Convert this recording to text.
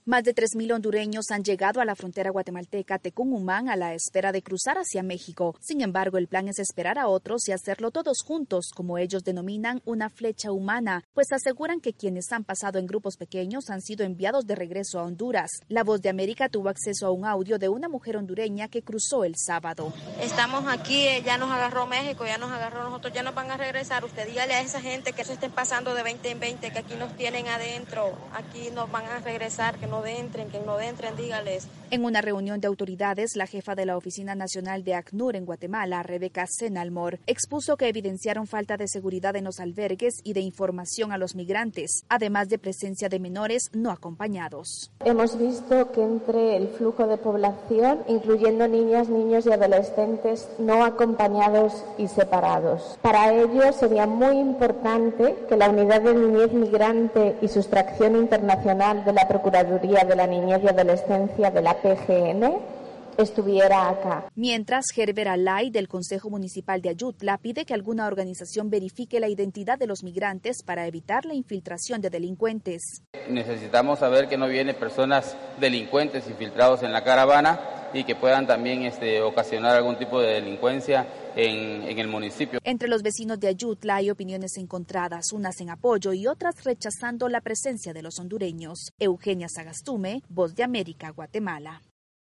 Más de 3.000 hondureños han llegado a la frontera guatemalteca Tecún-Umán a la espera de cruzar hacia México. Sin embargo, el plan es esperar a otros y hacerlo todos juntos, como ellos denominan una flecha humana, pues aseguran que quienes han pasado en grupos pequeños han sido enviados de regreso a Honduras. La Voz de América tuvo acceso a un audio de una mujer hondureña que cruzó el sábado. Estamos aquí, ya nos agarró México, ya nos agarró nosotros, ya nos van a regresar. Usted dígale a esa gente que se estén pasando de 20 en 20, que aquí nos tienen adentro, aquí nos van a regresar, que no entren, dígales. En una reunión de autoridades, la jefa de la Oficina Nacional de ACNUR en Guatemala, Rebeca Senalmor, expuso que evidenciaron falta de seguridad en los albergues y de información a los migrantes, además de presencia de menores no acompañados. Hemos visto que entre el flujo de población, incluyendo niñas, niños y adolescentes no acompañados y separados. Para ello sería muy importante que la Unidad de Niñez Migrante y Sustracción Internacional de la Procuraduría de la Niñez y Adolescencia de la PGN estuviera acá. Mientras, Gerber Alay, del Consejo Municipal de Ayutla, pide que alguna organización verifique la identidad de los migrantes para evitar la infiltración de delincuentes. Necesitamos saber que no vienen personas delincuentes infiltrados en la caravana y que puedan también ocasionar algún tipo de delincuencia en el municipio. Entre los vecinos de Ayutla hay opiniones encontradas, unas en apoyo y otras rechazando la presencia de los hondureños. Eugenia Sagastume, Voz de América, Guatemala.